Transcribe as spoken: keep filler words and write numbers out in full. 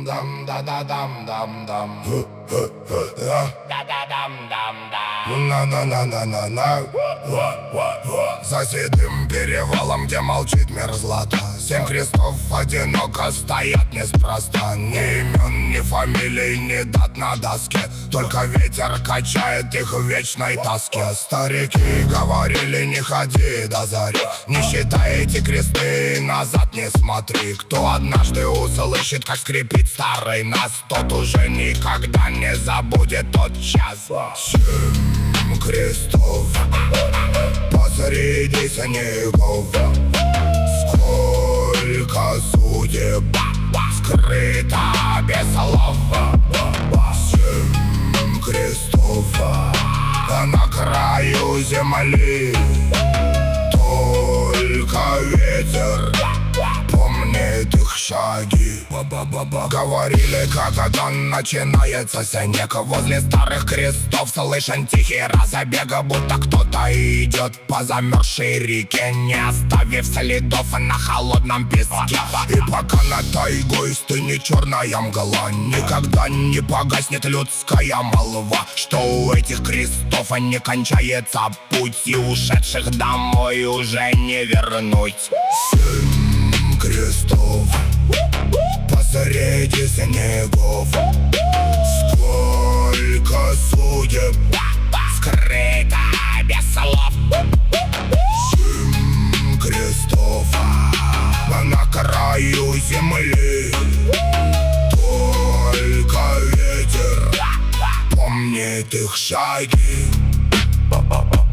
Дам да да дам дам дам. Да да дам дам да. На на на на на на. За седым перевалом, где молчит мерзлота, семь крестов одиноко стоят неспроста. Ни имен, ни фамилий, ни дат на доске, только ветер качает их в вечной тоске. Старики говорили: не ходи до зари, не считай эти кресты, назад не смотри. Кто однажды услышит, как скрипит старый нас, тот уже никогда не забудет тот час. Семь крестов посреди снегов, сколько судеб скрыто без слов. Семь крестов на краю земли, только ветер помнит их шаги. Говорили, когда начинается снег, возле старых крестов слышен тихий разбег, будто кто-то идет по замерзшей реке, не оставив следов на холодном песке. И пока над тайгой стынет черная мгла, никогда не погаснет людская молва, что у этих крестов не кончается путь, и ушедших домой уже не вернуть. Семь крестов посреди снегов, сколько судеб скрыто без слов. Семь крестов на краю земли, только ветер помнит их шаги.